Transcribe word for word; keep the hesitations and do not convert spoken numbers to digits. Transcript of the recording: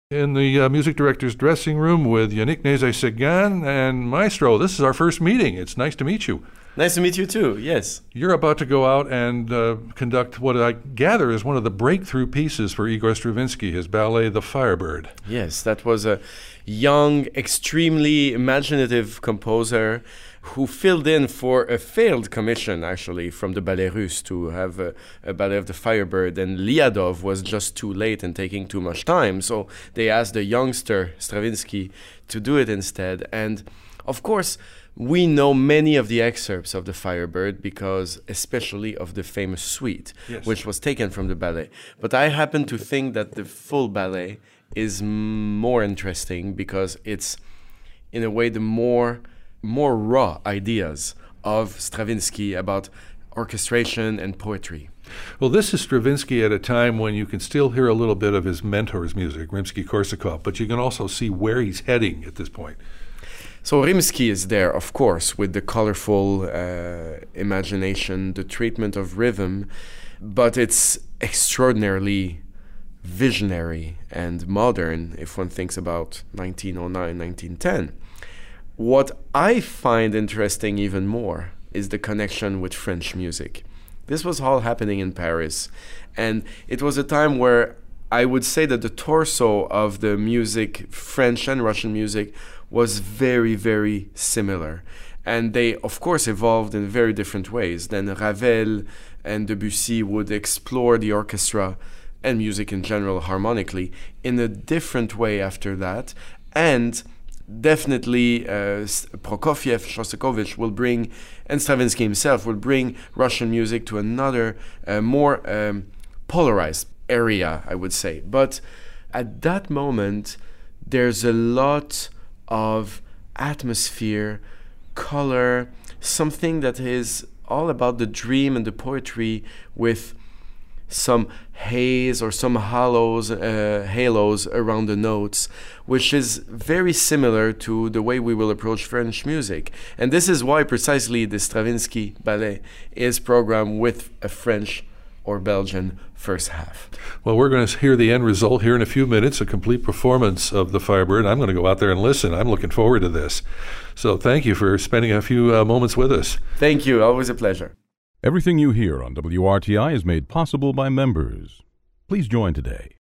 In the uh, music director's dressing room with Yannick Nézet-Séguin and Maestro. This is our first meeting. It's nice to meet you. Nice to meet you too, yes. You're about to go out and uh, conduct what I gather is one of the breakthrough pieces for Igor Stravinsky, his ballet, The Firebird. Yes, that was a young, extremely imaginative composer who filled in for a failed commission, actually, from the Ballet Russe to have a, a ballet of The Firebird. And Liadov was just too late and taking too much time. So they asked the youngster Stravinsky to do it instead. And of course, we know many of the excerpts of The Firebird because especially of the famous suite, yes, which was taken from the ballet. But I happen to think that the full ballet is m- more interesting because it's, in a way, the more more raw ideas of Stravinsky about orchestration and poetry. Well, this is Stravinsky at a time when you can still hear a little bit of his mentor's music, Rimsky-Korsakov, but you can also see where he's heading at this point. So Rimsky is there, of course, with the colorful uh, imagination, the treatment of rhythm, but it's extraordinarily visionary and modern if one thinks about nineteen oh nine, nineteen ten. What I find interesting even more is the connection with French music. This was all happening in Paris, and it was a time where I would say that the torso of the music, French and Russian music, was very, very similar. And they, of course, evolved in very different ways. Then Ravel and Debussy would explore the orchestra and music in general harmonically in a different way after that. And definitely uh, Prokofiev, Shostakovich will bring, and Stravinsky himself will bring Russian music to another uh, more um, polarized area, I would say. But at that moment, there's a lot of atmosphere, color, something that is all about the dream and the poetry with some haze or some halos, uh, halos around the notes, which is very similar to the way we will approach French music. And this is why precisely the Stravinsky ballet is programmed with a French or Belgian first half. Well, we're going to hear the end result here in a few minutes, a complete performance of The Firebird. I'm going to go out there and listen. I'm looking forward to this. So thank you for spending a few uh, moments with us. Thank you. Always a pleasure. Everything you hear on W R T I is made possible by members. Please join today